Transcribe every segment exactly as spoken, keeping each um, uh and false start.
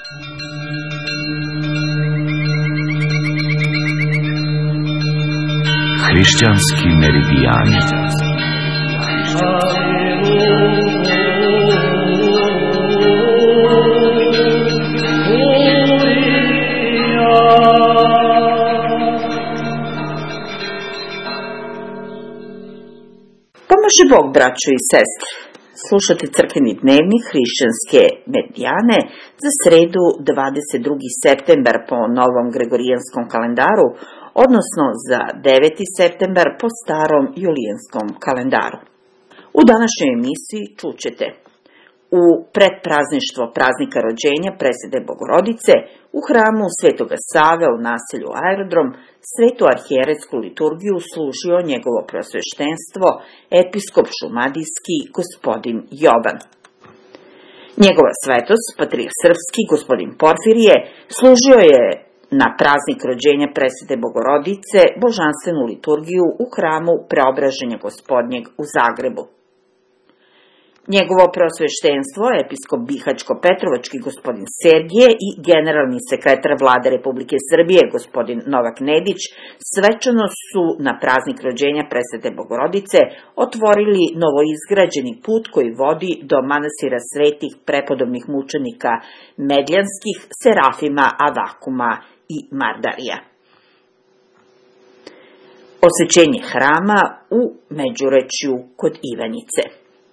Hrišćanski meridijani. Pomaže Bog, braćo i sestre. Slušate crkveni dnevnik Hrišćanske meridijane za sredu dvadeset drugi septembar po novom gregorijanskom kalendaru, odnosno za deveti septembar po starom julijanskom kalendaru. U današnjoj emisiji čućete u predprazništvo praznika rođenja presvete Bogorodice u hramu Svetoga Save u naselju Aerodrom svetu arhijerejsku liturgiju služio njegovo preosveštenstvo episkop šumadijski gospodin Jovan. Njegova svetost, patrijarh srpski gospodin Porfirije, služio je na praznik rođenja presvete Bogorodice božanstvenu liturgiju u hramu Preobraženja Gospodnjeg u Zagrebu. Njegovo preosveštenstvo, episkop Bihaćko-Petrovački gospodin Sergije i generalni sekretar Vlade Republike Srbije gospodin Novak Nedić svečano su na praznik rođenja presvete Bogorodice otvorili novoizgrađeni put koji vodi do manastira svetih prepodobnih mučenika Medljanskih, Serafima, Avakuma i Mardarija. Osvećenje hrama u Međurečju kod Ivanjice.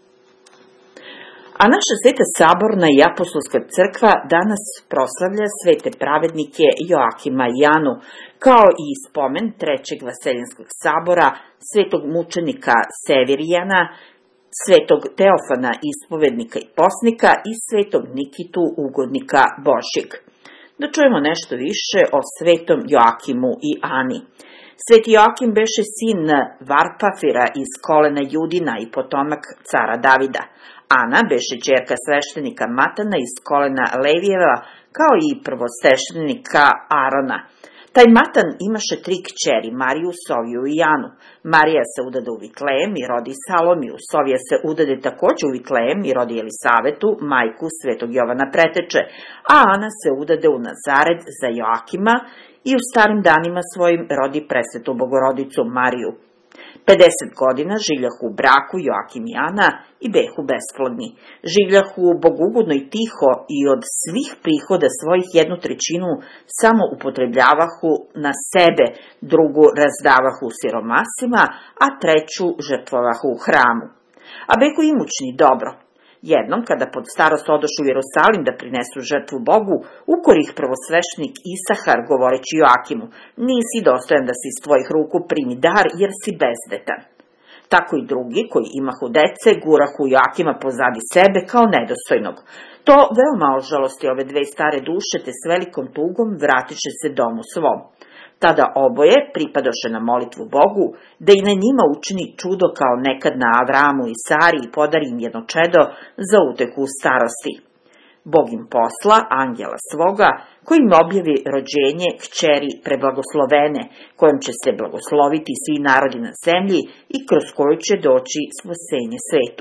A naša Sveta Saborna i Apostolska crkva danas proslavlja svete pravednike Joakima i Anu, kao i spomen trećeg Vaseljenskog sabora, svetog mučenika Sevirijana, svetog Teofana ispovednika i posnika i svetog Nikitu ugodnika Božjeg. Da čujemo nešto više o svetom Joakimu i Ani. Sveti Joakim beše sin Varpafira iz kolena Judina i potomak cara Davida. Ana beše ćerka sveštenika Matana iz kolena Levijeva, kao i prvosveštenika Arona. Taj Matan imaše tri kćeri, Mariju, Soviju i Anu. Marija se udade u Vitlejem i rodi Salomiju. Sovija se udade takođe u Vitlejem i rodi Elisavetu, majku svetog Jovana Preteče, a Ana se udade u Nazaret za Joakima i u starim danima svojim rodi presvetu Bogorodicu Mariju. pedeset godina življahu u braku Joakim i Ana i behu besplodni. Življahu bogougodno i tiho i od svih prihoda svojih jednu trećinu samo upotrebljavahu na sebe, drugu razdavahu siromasima, a treću žrtvovahu u hramu. A behu imućni dobro. Jednom, kada pod starost odošu u Jerusalim da prinesu žrtvu Bogu, ukori ih prvosveštenik Isahar, govoreći Joakimu: nisi dostojan da se iz tvojih ruku primi dar, jer si bezdetan. Tako i drugi, koji imahu dece, gurahu Joakima pozadi sebe kao nedostojnog. To veoma ožalosti ove dve stare duše, te s velikom tugom vratiše se domu svom. Tada oboje pripadoše na molitvu Bogu, da i na njima učini čudo kao nekad na Avramu i Sari i podari im jedno čedo za utehu u starosti. Bog im posla anđela svoga, koji im objavi rođenje kćeri preblagoslovene, kojom će se blagosloviti svi narodi na zemlji i kroz koju će doći spasenje svetu.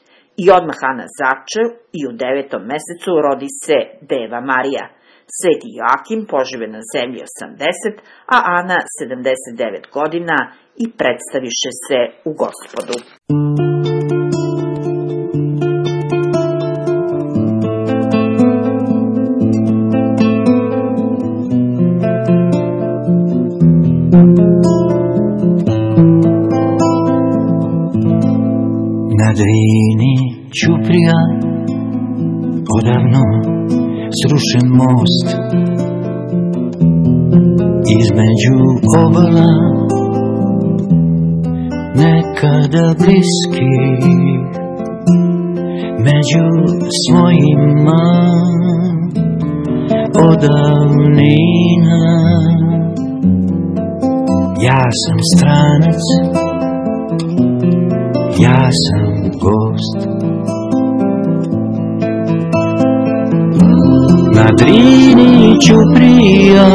I odmah Ana zače i u devetom mesecu rodi se Deva Marija. Sveti Joakim požive na zemlji osamdeset, a Ana sedamdeset devet godina i predstaviše se u Gospodu. Na Drini ćuprija odavno srušen most između obala nekada bliski, među svojima odavnina. Ja sam stranac, ja sam gost. Na Drini ćuprija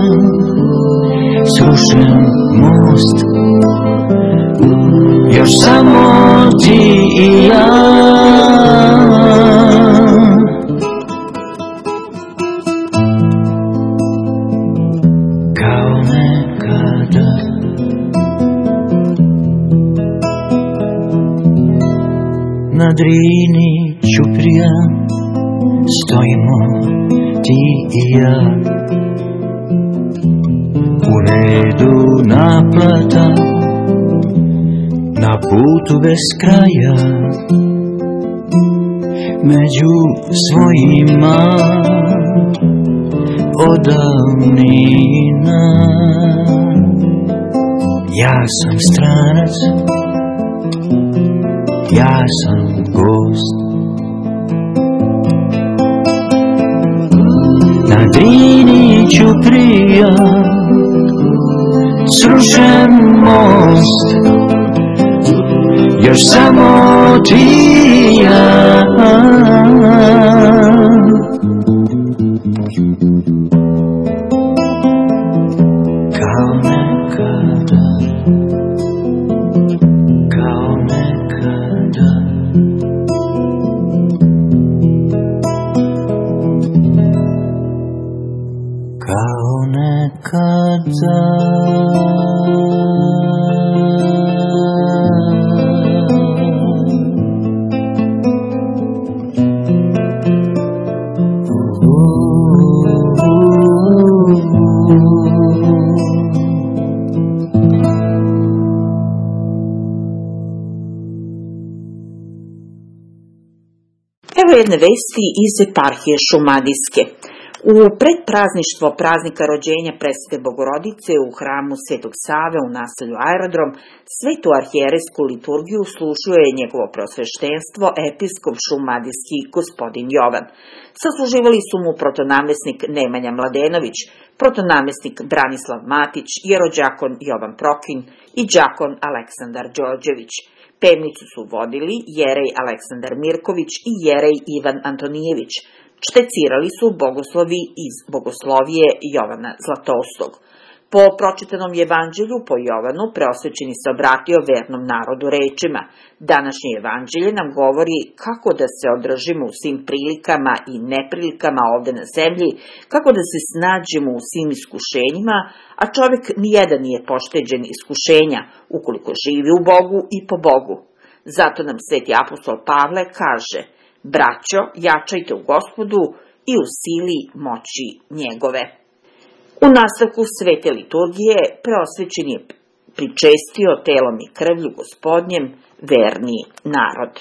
srušen most, još samo ti i ja. Drini Ćuprija stojimo ti i ja. U redu naplata, na putu bez kraja, među svojima odavnina. Ja sam stranac, ja sam gost. Na Drini Ćuprija srušen most, još samo ti i ja. Kao nekada, kao nekada, kao nekada. Evo jedne vesti iz eparhije Šumadijske. U predprazništvo praznika rođenja presvete Bogorodice u hramu Svetog Save u naselju Aerodrom, svetu arhijerejsku liturgiju služio je njegovo preosveštenstvo episkop šumadijski gospodin Jovan. Sasluživali su mu protonamjesnik Nemanja Mladenović, protonamjesnik Branislav Matić, jerođakon Jovan Prokin i đakon Aleksandar Đorđević. Pevnicu su vodili jerej Aleksandar Mirković i jerej Ivan Antonijević. Štecirali su bogoslovi iz bogoslovije Jovana Zlatoustog. Po pročitanom evanđelju po Jovanu preosvećeni se obratio vernom narodu rečima: današnje evanđelje nam govori kako da se održimo u svim prilikama i neprilikama ovde na zemlji, kako da se snađemo u svim iskušenjima, a čovjek nijedan nije pošteđen iskušenja ukoliko živi u Bogu i po Bogu. Zato nam sveti apostol Pavle kaže: braćo, jačajte u Gospodu i u sili moći njegove. U nastavku svete liturgije preosvećen je pričestio telom i krvlju Gospodnjem verni narod.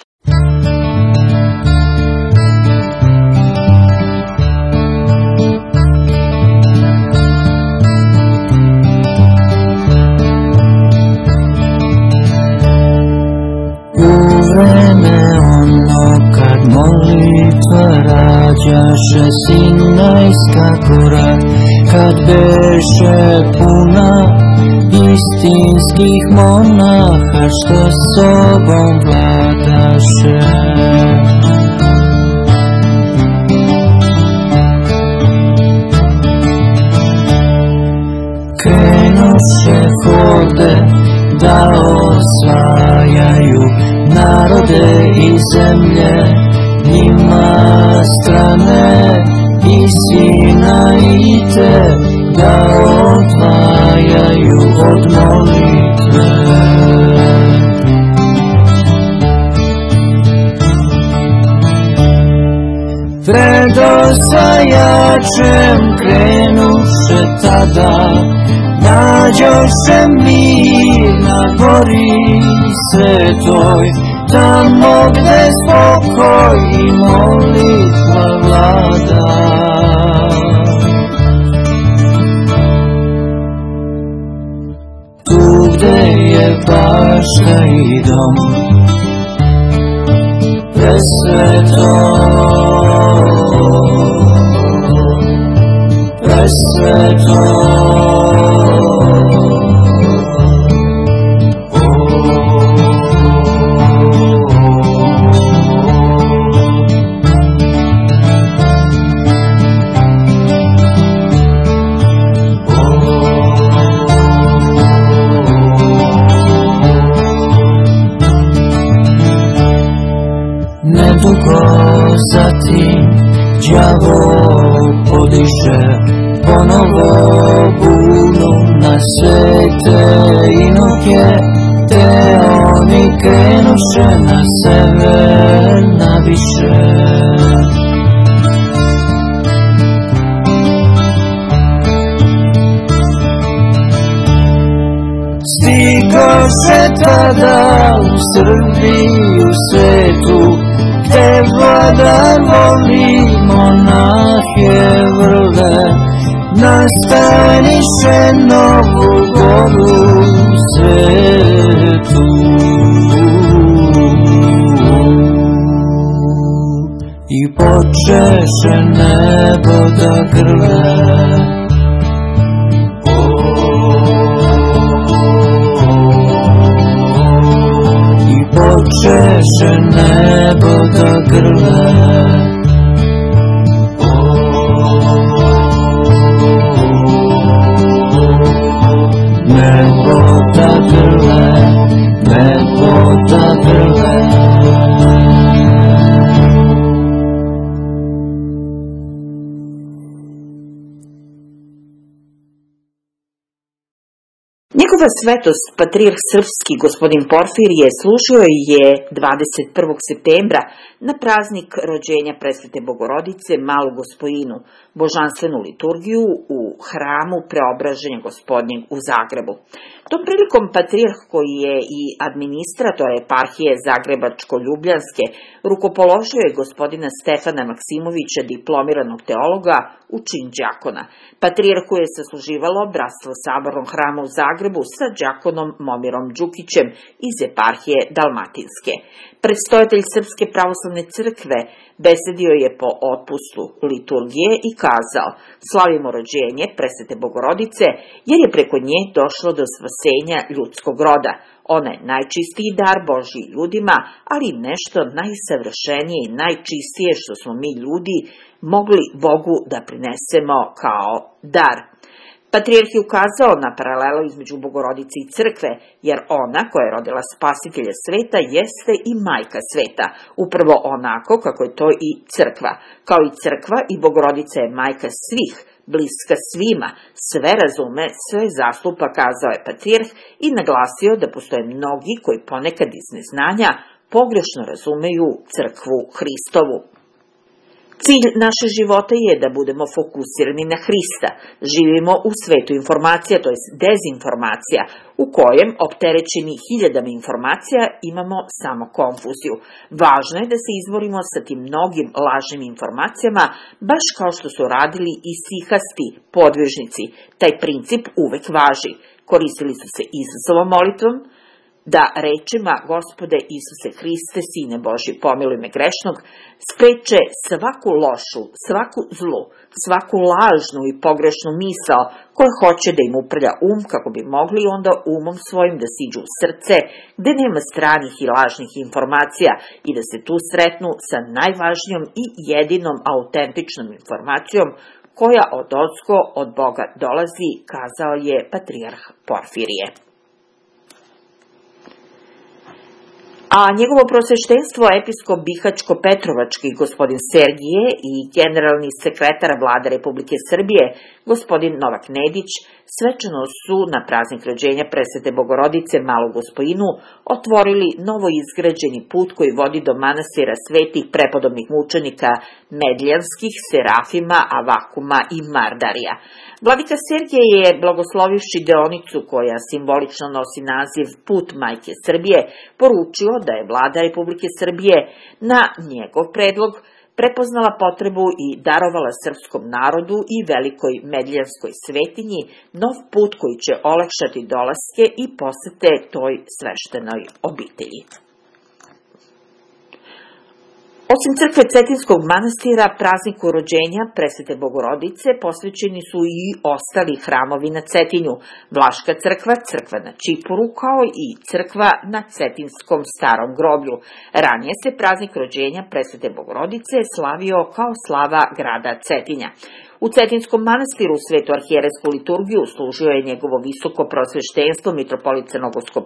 U vreme ono kad molitva rađaše Sinajska gora, kad beše puna istinskih monaha što sobom vladaše. Krenuše horde da osvajaju narode i zemlje, njima strane i Sinajite da odvajaju od molitve. Pred osvajačem krenuše tada, nađoše mir na gori svetoj, tamo gde spokoj i molitva vlada. Tu gde je bašta i dom presveto, presveto. Nedugo zatim đavo podiše ponovo bunu na svete inoke, te oni krenuše na sever na više. Stigoše tada u Srbiju svetu, gde vlada voli monahe vrle, nastaniše novu goru u svetu. I počeše nebo da grle, počeše nebo da grle, nebo da grle, nebo da grle. Njegova svetost, patrijarh srpski gospodin Porfirije, služio je dvadeset prvog septembra na praznik rođenja Presvete Bogorodice Malu Gospojinu, božanstvenu liturgiju u hramu Preobraženja Gospodnjeg u Zagrebu. Tom prilikom patrijarh, koji je i administrator eparhije Zagrebačko-Ljubljanske, rukopoložio je gospodina Stefana Maksimovića, diplomiranog teologa, u čin đakona. Patrijarhu je sasluživalo bratstvo Sabornog hrama u Zagrebu sa đakonom Momirom Đukićem iz eparhije Dalmatinske. Predstojatelj Srpske pravoslavne crkve besedio je po otpustu liturgije i kazao: slavimo rođenje Presvete Bogorodice, jer je preko nje došlo do spasenja ljudskog roda. Ona je najčistiji dar Božji ljudima, ali nešto najsavršenije i najčistije što smo mi ljudi mogli Bogu da prinesemo kao dar. Patrijarh je ukazao na paralelu između Bogorodice i crkve, jer ona koja je rodila spasitelja sveta jeste i majka sveta, upravo onako kako je to i crkva. Kao i crkva, i Bogorodica je majka svih, bliska svima, sve razume, sve zastupa, kazao je patrijarh i naglasio da postoje mnogi koji ponekad iz neznanja pogrešno razumeju crkvu Hristovu. Cilj naše života je da budemo fokusirani na Hrista. Živimo u svetu informacija, to jest dezinformacija, u kojem, opterećeni hiljadama informacija, imamo samo konfuziju. Važno je da se izborimo sa tim mnogim lažnim informacijama, baš kao što su radili i sihasti podvižnici. Taj princip uvek važi. Koristili su se Isusovom molitvom, da rečima: Gospode Isuse Hriste, Sine Božji, pomiluj me grešnog, spreče svaku lošu, svaku zlu, svaku lažnu i pogrešnu misao koja hoće da im uprlja um, kako bi mogli onda umom svojim da siđu u srce, gde nema stranih i lažnih informacija, i da se tu sretnu sa najvažnijom i jedinom autentičnom informacijom koja odozgo od Boga dolazi, kazao je patrijarh Porfirije. A njegovo prosveštenstvo, episkop Bihačko-Petrovački gospodin Sergije i generalni sekretar Vlade Republike Srbije gospodin Novak Nedić svečano su na praznik rođenja Presvete Bogorodice Malu Gospojinu otvorili novo izgrađeni put koji vodi do manastira svetih prepodobnih mučenika Medljanskih, Serafima, Avakuma i Mardarija. Vladika Sergije je, blagoslovivši deonicu koja simbolično nosi naziv Put Majke Srbije, poručio da je Vlada Republike Srbije na njegov predlog prepoznala potrebu i darovala srpskom narodu i velikoj medljanskoj svetinji nov put koji će olakšati dolaske i posete toj sveštenoj obitelji. Osim crkve Cetinskog manastira, prazniku rođenja Presvete Bogorodice posvećeni su i ostali hramovi na Cetinju: Vlaška crkva, crkva na Čipuru, kao i crkva na Cetinskom starom groblju. Ranije se praznik rođenja Presvete Bogorodice slavio kao slava grada Cetinja. U Cetinskom manastiru svetu arhijerejsku liturgiju služio je njegovo visoko prosveštenstvo mitropolit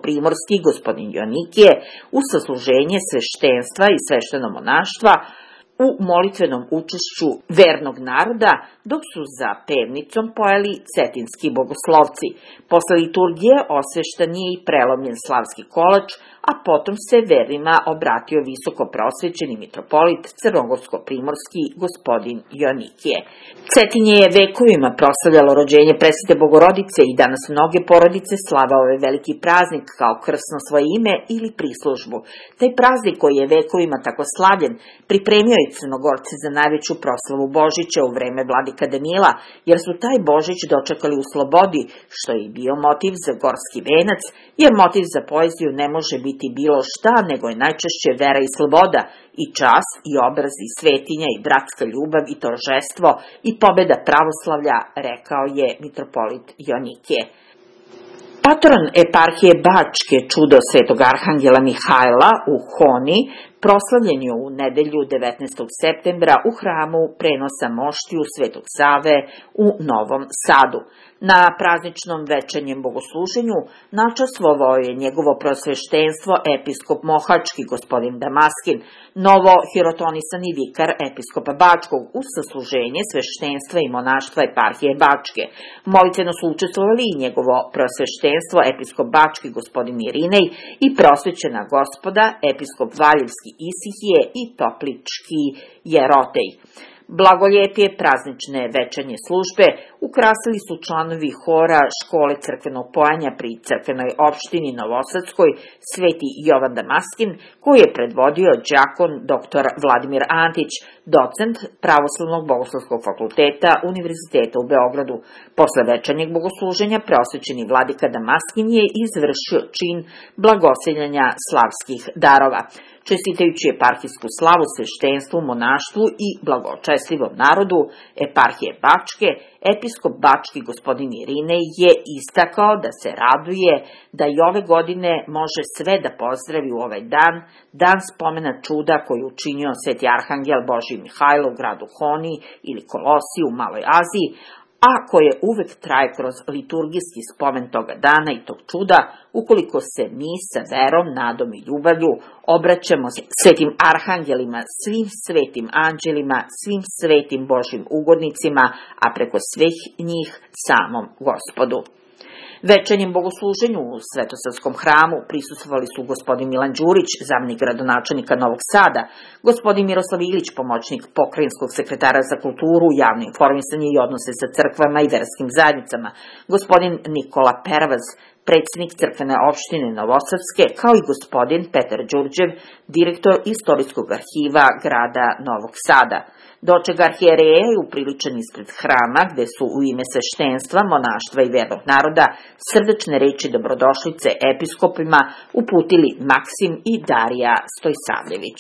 Crnogorsko-primorski gospodin Joanikije uz sasluženje sveštenstva i svešteno monaštva u molitvenom učešću vernog naroda, dok su za pevnicom pojeli cetinski bogoslovci. Posle liturgije osveštan je i prelomljen slavski kolač, a potom se vernima obratio visoko prosvećeni mitropolit crnogorsko-primorski gospodin Joanikije. Cetinje je vekovima proslavljalo rođenje presvete Bogorodice i danas mnoge porodice slave ovaj veliki praznik kao krsno svoje ime ili prislužbu. Taj praznik koji je vekovima tako slavljen pripremio i Crnogorce za najveću proslavu Božića u vreme vladika Danila, jer su taj Božić dočekali u slobodi, što je i bio motiv za gorski venac, jer motiv za poeziju ne može biti bilo šta, nego je najčešće vera i sloboda, i čast, i obraz, i svetinja, i bratska ljubav, i торжество, i pobeda pravoslavlja, rekao je mitropolit Joanikije. Patron eparhije Bačke, čudo svetog arhangela Mihajla u Honi, proslavljen je u nedelju devetnaestog septembra u hramu prenosa moštiju Svetog Save u Novom Sadu. Na prazničnom večernjem bogosluženju načastvovao je njegovo prosveštenstvo episkop Mohački gospodin Damaskin, novo hirotonisani vikar episkopa Bačkog, uz sasluženje sveštenstva i monaštva eparhije Bačke. Molitveno su učestvovali i njegovo prosveštenstvo episkop Bački gospodin Irinej i prosvećena gospoda episkop Valjevski Isihije i Toplički Jerotej. Blagoljepije praznične večernje službe ukrasili su članovi hora škole crkvenog pojanja pri crkvenoj opštini Novosadskoj Sveti Jovan Damaskin, koji je predvodio đakon dr Vladimir Antić, docent Pravoslavnog bogoslovskog fakulteta Univerziteta u Beogradu. Posle večernjeg bogosluženja preosvećeni vladika Damaskin je izvršio čin blagoseljanja slavskih darova. Čestitajući eparhijsku slavu sveštenstvu, monaštvu i blagočestivom narodu eparhije Bačke, episkop Bački gospodin Irinej je istakao da se raduje da i ove godine može sve da pozdravi u ovaj dan, dan spomena čuda koji je učinio sveti arhangel Božji Mihajlo u gradu Honi ili Kolosi u Maloj Aziji, a koje uvek traje kroz liturgijski spomen toga dana i tog čuda, ukoliko se mi sa verom, nadom i ljubavlju obraćamo svetim arhangelima, svim svetim anđelima, svim svetim Božjim ugodnicima, a preko svih njih samom Gospodu. Večernjem bogosluženju u Svetosavskom hramu prisustvovali su gospodin Milan Đurić, zamenik gradonačelnika Novog Sada, gospodin Miroslav Ilić, pomoćnik pokrajinskog sekretara za kulturu, javno informisanje i odnose sa crkvama i verskim zajednicama, gospodin Nikola Pervaz, predsjednik crkvene opštine Novosadske, kao i gospodin Petar Đurđev, direktor Istorijskog arhiva grada Novog Sada. Doček arhijereja je upriličen ispred hrama, gde su u ime sveštenstva, monaštva i vernog naroda srdečne reči dobrodošlice episkopima uputili Maksim i Darija Stojsavljević.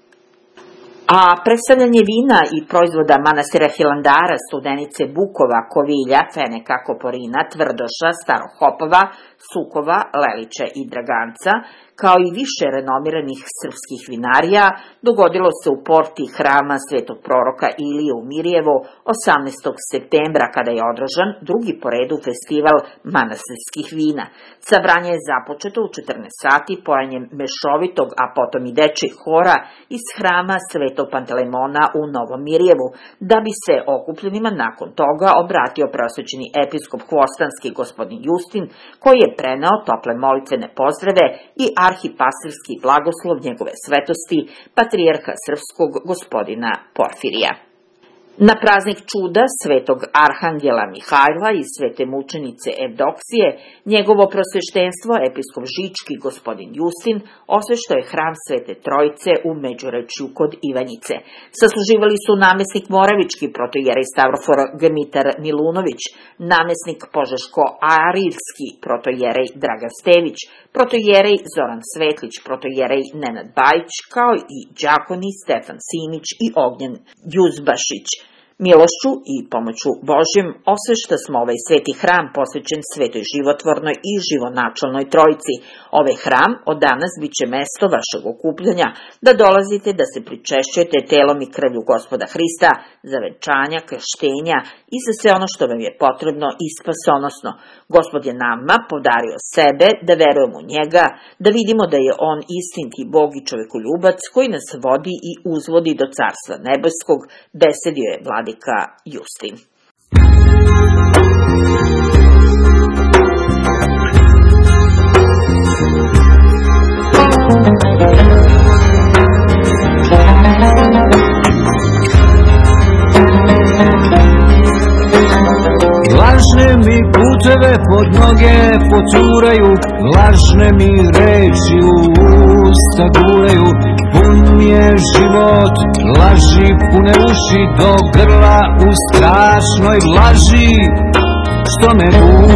A predstavljanje vina i proizvoda manastira Hilandara, Studenice, Bukova, Kovilja, Feneka, Koporina, Tvrdoša, Starohopova, Sukova, Lelića i Draganca, kao i više renomiranih srpskih vinarija, dogodilo se u porti hrama svetog proroka Ilije u Mirjevu osamnaestog septembra, kada je održan drugi po redu festival manastirskih vina. Sabranje je započeto u četrnaest sati pojanjem mešovitog, a potom i dečjeg hora iz hrama svetog Pantelemona u Novom Mirjevu, da bi se okupljenima nakon toga obratio prosvećeni episkop Hvostanski gospodin Justin, koji je preneo tople molitvene pozdrave i arhipastirski blagoslov njegove svetosti, patrijarha srpskog gospodina Porfirija. Na praznik čuda svetog arhangela Mihajla i svete mučenice Evdoksije, njegovo prosveštenstvo, episkop Žički gospodin Justin, osveštao je hram Svete Trojice u Međurečju kod Ivanjice. Sasluživali su namesnik Moravički protojerej Stavrofor Gmitar Milunović, namesnik Požeško-Arilski protojerej Dragan Stević, protojerej Zoran Svetlić, protojerej Nenad Bajić, kao i đakoni Stefan Simić i Ognjen Đuzbašić. Milošću i pomoću Božjom osvešta smo ovaj sveti hram posvećen Svetoj životvornoj i živonačalnoj Trojici. Ovaj hram od danas bit će mesto vašeg okupljanja, da dolazite da se pričešćujete telom i krvlju Gospoda Hrista, za venčanja, krštenja i za sve ono što vam je potrebno i spasonosno. Gospod je nama podario sebe, da verujemo u njega, da vidimo da je on istinski Bog i čovekoljubac koji nas vodi i uzvodi do Carstva nebeskog, besedio je vladika Justin. Lažne mi puteve pod noge poturaju, lažne mi reči u usta guraju. Pun mi je život, laži pune uši do grla u strašnoj laži, što me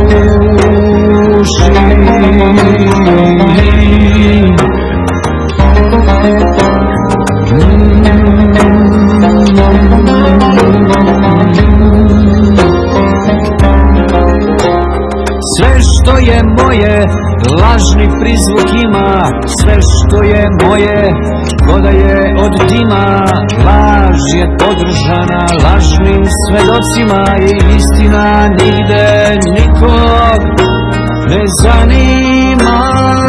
duši. Sve što je moje, lažni prizvuk ima, sve što je moje, ko da je od dima. Laž je podržana lažnim svedocima i istina nigde nikog ne zanima.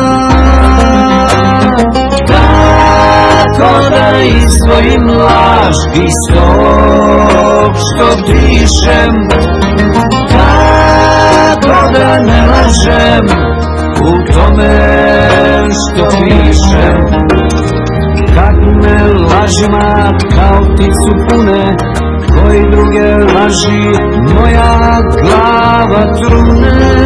Kako da izdvojim laž iz tog što dišem, kako da ne lažem u tome što pišem. Kad me lažima kao pticu pune, koji druge laži moja glava trune.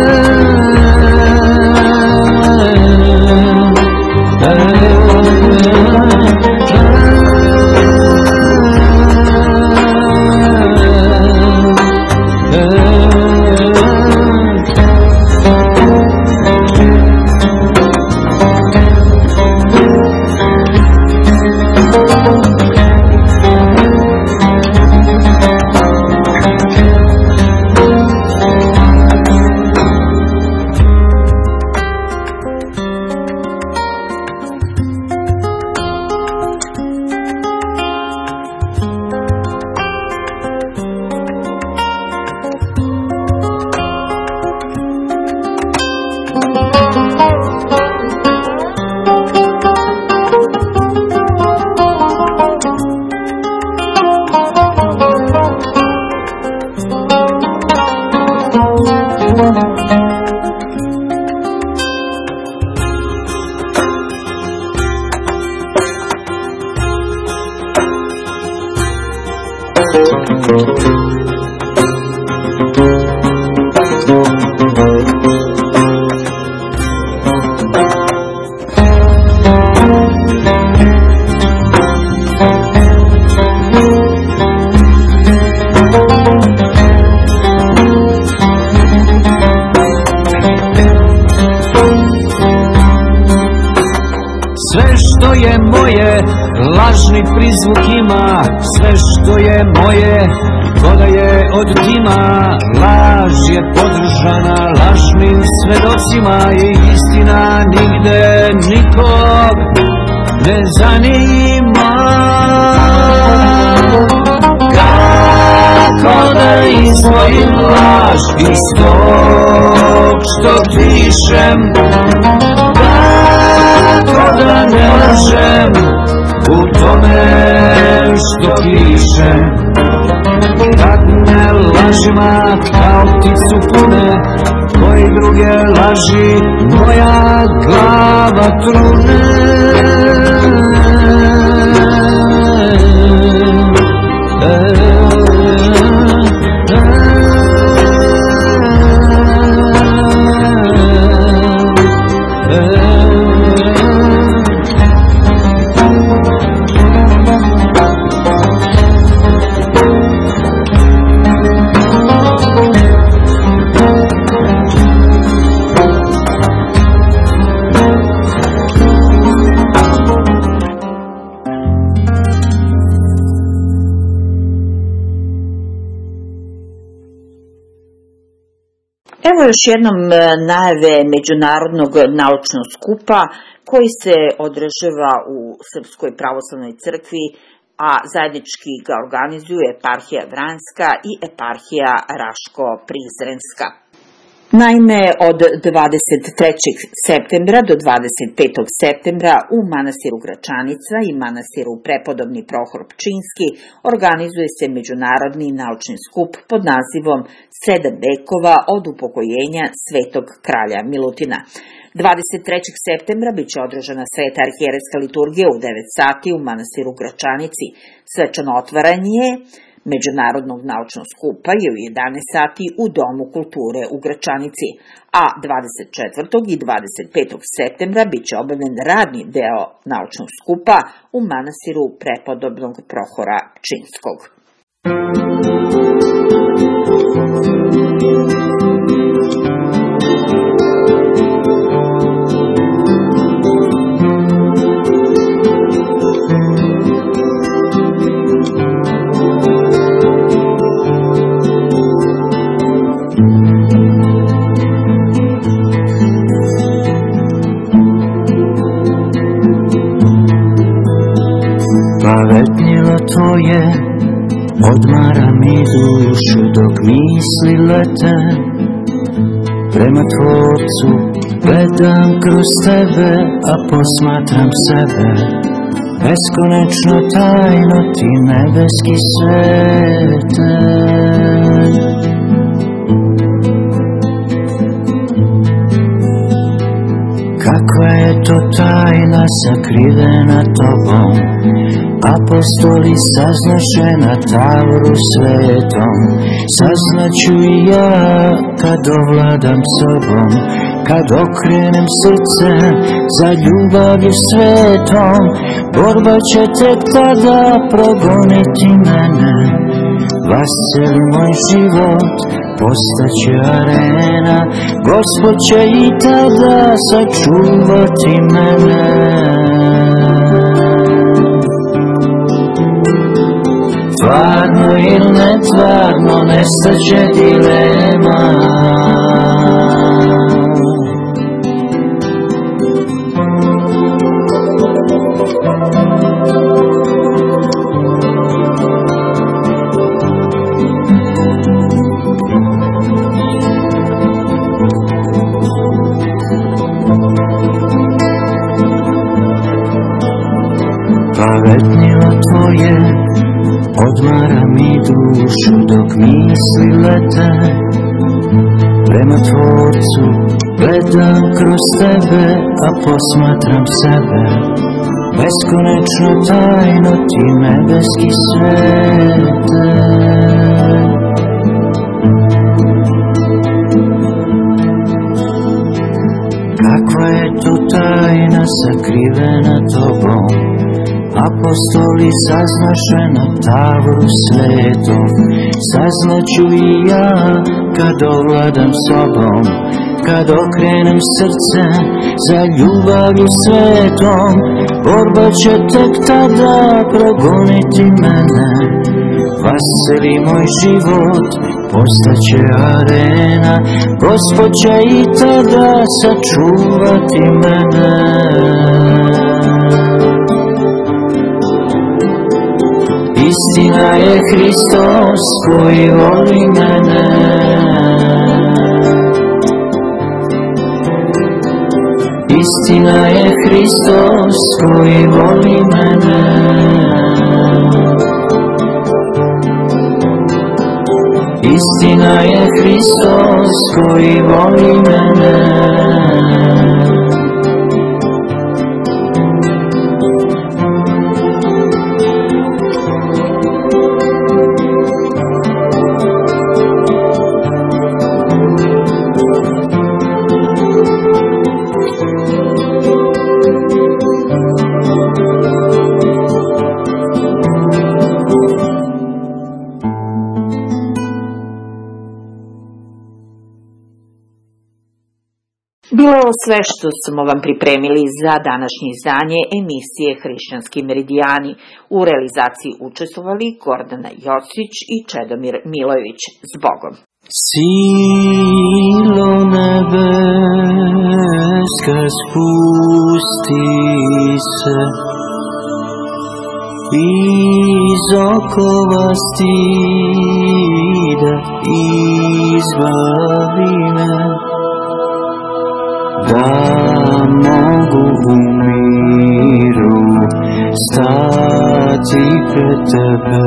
Lažni prizvuk ima, sve što je moje, ko da je od dima. Laž je podržana lažnim svedocima i istina nigde nikog ne zanima. Kako da izdvojim laž iz tog što pišem, kako da ne lažem u tome što pišem. Kad me lažima kao pticu pune, koji druge laži moja glava trune. Evo još jednom najave Međunarodnog naučnog skupa koji se održava u Srpskoj pravoslavnoj crkvi, a zajednički ga organizuju eparhija Vranjska i eparhija Raško-Prizrenska. Naime, od dvadeset trećeg septembra do dvadeset petog septembra u manastiru Gračanica i manastiru Prepodobni Prohor Pčinjski organizuje se Međunarodni naučni skup pod nazivom Sedam vekova od upokojenja Svetog kralja Milutina. dvadeset trećeg septembra biće održana Sveta arhijerejska liturgija u devet sati u manastiru Gračanici. Svečano otvaranje Međunarodnog naučnog skupa je u jedanaest sati u Domu kulture u Gračanici, a dvadeset četvrtog i dvadeset petog septembra biće obavljen radni deo naučnog skupa u manastiru Prepodobnog Prohora Pčinjskog. Pavetnilo tvoje odmara mi dušu dok misli lete prema Tvorcu, gledam kroz tebe, a posmatram sebe, beskonečno tajno ti nebeski svete. Kakva je to tajna sakrivena tobom, apostoli saznaše na Tavru svetom, saznaću i ja kad ovladam sobom, kad okrenem srce za ljubavlju svetom, borba će tek tada progoniti mene, vaseli moj život postaće arena, Gospod će i tada sačuvati mene. Tvarno ili netvarno nestaće dilema, pavetnilo tvoje odmara mi dušu dok misli lete prema Tvorcu, gledam kroz tebe, a posmatram sebe, beskonečno tajno ti nebeski svete. Kakva je to tajna sakrivena tobom, apostoli saznaše na Tavru svetom, saznaću i ja kad ovladam sobom, kad okrenem srce za ljubavlju svetom, borba će tek tada progoniti mene, vaseli moj život postaće arena, Gospod će i tada sačuvati mene. Istina je Hristos koji voli mene, istina je Hristos koji voli mene, istina je Hristos koji voli mene. Bilo je sve što smo vam pripremili za današnje izdanje emisije Hrišćanski meridijani. U realizaciji učestvovali Gordana Jocić i Čedomir Milojević. S Bogom! Silo nebeska spusti se, iz okova stida izbavi me, da mogu u miru stati pred tebe,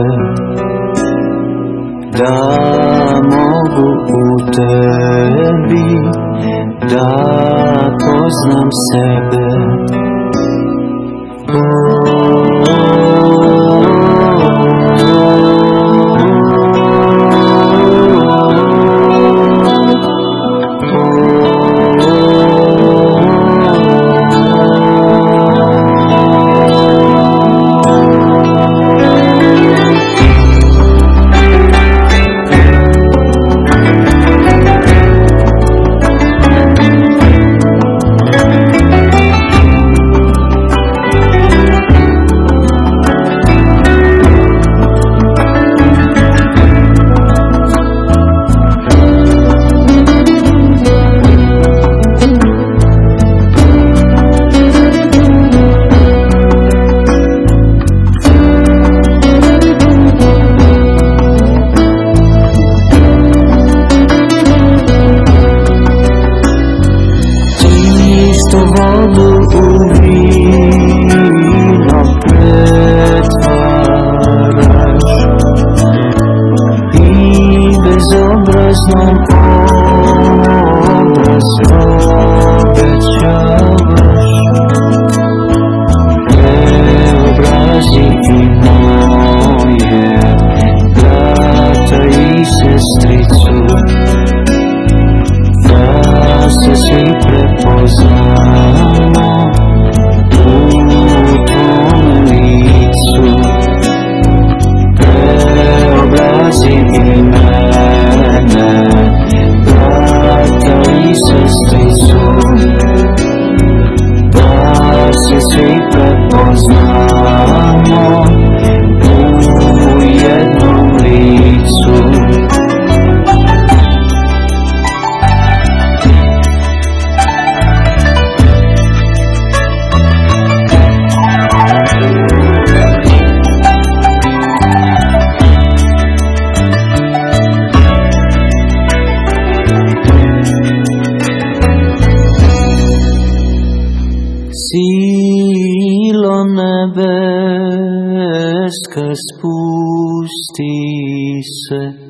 da mogu u tebi da poznam sebe. Silo nebeska spusti se,